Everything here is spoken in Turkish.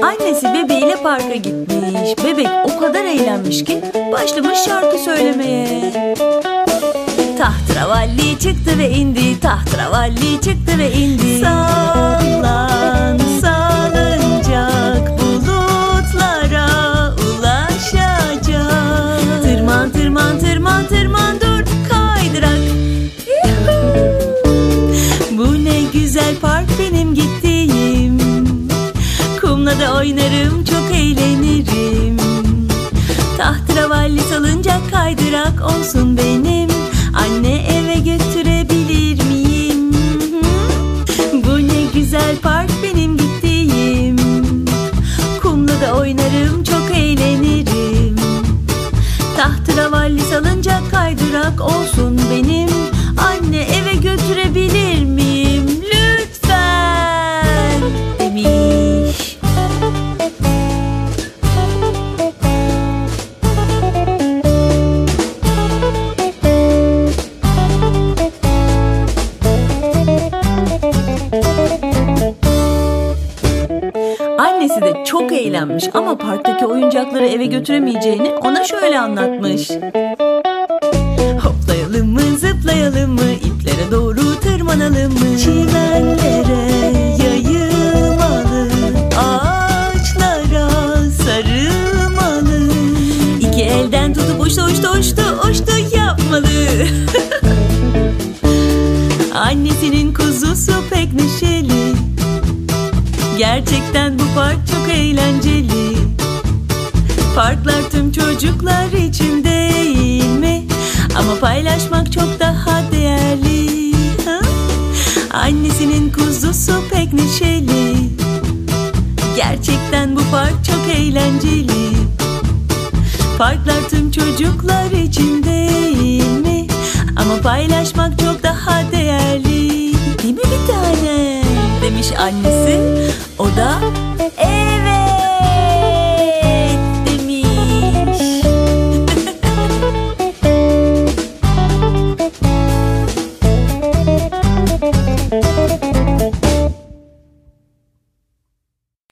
Annesi bebeğiyle parka gitmiş. Bebek o kadar eğlenmiş ki başlamış şarkı söylemeye. Tahterevalli çıktı ve indi, tahterevalli çıktı ve indi. Sallan salıncak, bulutlara ulaşacak. Tırman tırman tırman tırman, dur kaydırak. Bu ne güzel park benim gittiğim. Kumla da oynarım, çok eğlenirim. Tahterevalli salıncak, kaydırak olsun benim. Anne, eve götürebilir miyim? Bu ne güzel park benim gittiğim. Kumla da oynarım, çok eğlenirim. Tahterevalli salıncak, kaydırak olsun benim. Anne, eve götürebilir miyim? Lütfen demiş. Annesi de çok eğlenmiş ama parktaki oyuncakları eve götüremeyeceğini ona şöyle anlatmış. Hoplayalım mı, zıplayalım mı, iplere doğru tırmanalım mı? Çimenlere yayılmalı, ağaçlara sarılmalı. İki elden tutup uçtu uçtu uçtu uçtu yapmalı. Annesinin kuzusu pek neşeli. Gerçekten bu park çok eğlenceli. Parklar tüm çocuklar için değil mi? Ama paylaşmak çok daha değerli. Annesinin kuzusu pek neşeli. Gerçekten bu park çok eğlenceli. Parklar tüm çocuklar için değil mi? Ama paylaşmak çok daha değerli. Değil mi bir tane? Demiş annesi.